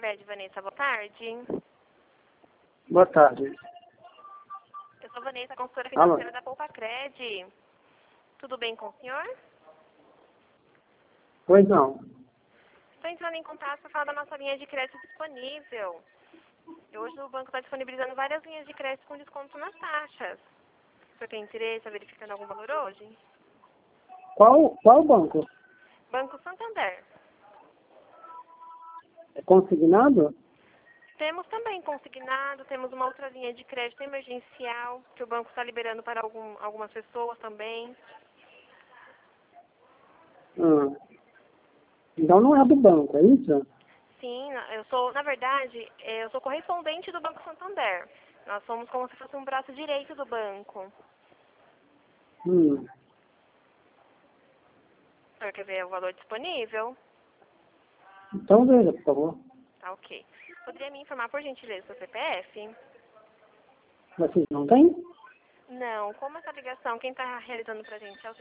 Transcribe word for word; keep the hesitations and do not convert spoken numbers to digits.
Poucacred, Vanessa, boa tarde. Boa tarde. Eu sou Vanessa, consultora Alô? financeira da Poucacred. Tudo bem com o senhor? Pois não. Estou entrando em contato para falar da nossa linha de crédito disponível. E hoje o banco está disponibilizando várias linhas de crédito com desconto nas taxas. O senhor tem interesse, está verificando algum valor hoje? Qual, qual banco? Banco Santander. É consignado? Temos também consignado, temos uma outra linha de crédito emergencial que o banco está liberando para algum, algumas pessoas também. Hum. Então não é do banco, é isso? Sim, eu sou, na verdade, eu sou correspondente do Banco Santander. Nós somos como se fosse um braço direito do banco. Hum. O senhor quer ver o valor disponível? Então veja, por favor. Tá, ok. Poderia me informar, por gentileza, o seu C P F? Vocês não têm? Não, como essa ligação, quem está realizando para a gente é o